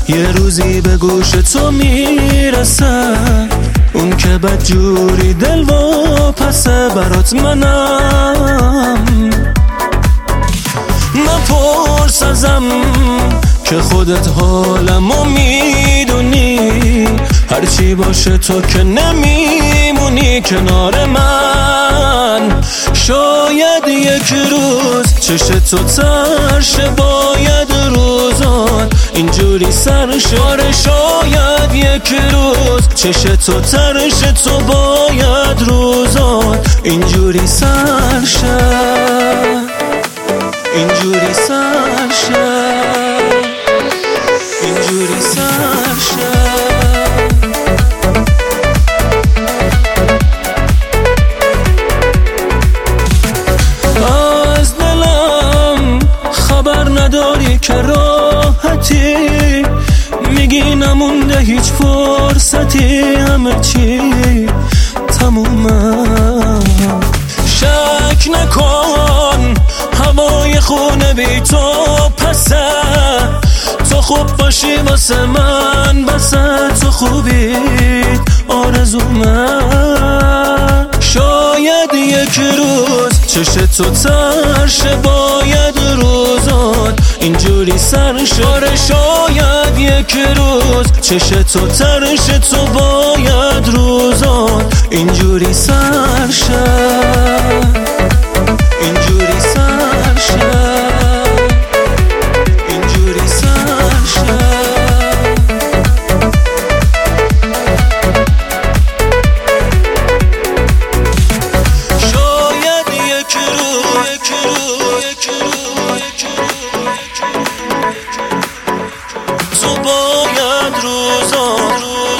یه روزی به گوش تو میرسه، اون که بدجوری دل و پسه برات منم. نپرس ازم که خودت حالمو میدونی، هرچی باشه تو که نمیمونی کنار من. شاید یک روز چشم تو ترشه، باید روزان اینجوری سرشه. شاید یک روز چشم تو ترشه، تو باید روزان اینجوری سرشه، اینجوری سرشه، اینجوری سرشه. از دلم خبر نداری که راحتی، میگی نمونده هیچ فرصتی، همه چی تمومه. شک نکن هوای خونه بی تو پسه، تو خوب باشی واسه من بسه، تو خوبیت آرزومه. شاید یک روز چشم تو ترشه، باید روزان اینجوری سرشه. شاید یک روز چشم تو ترشه، تو باید روزان اینجوری سرشه، اینجوری سرشه، اینجوری سرشه. شاید یک روز تو باید روزان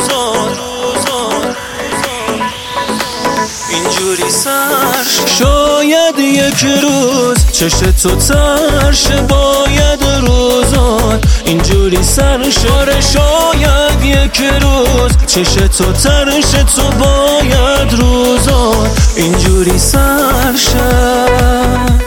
اینجوری سرشه. شاید یک روز چشم تو ترشه، باید روزان اینجوری سرشه. شاید یک روز چشم تو ترشه، تو باید روزان اینجوری سرشه.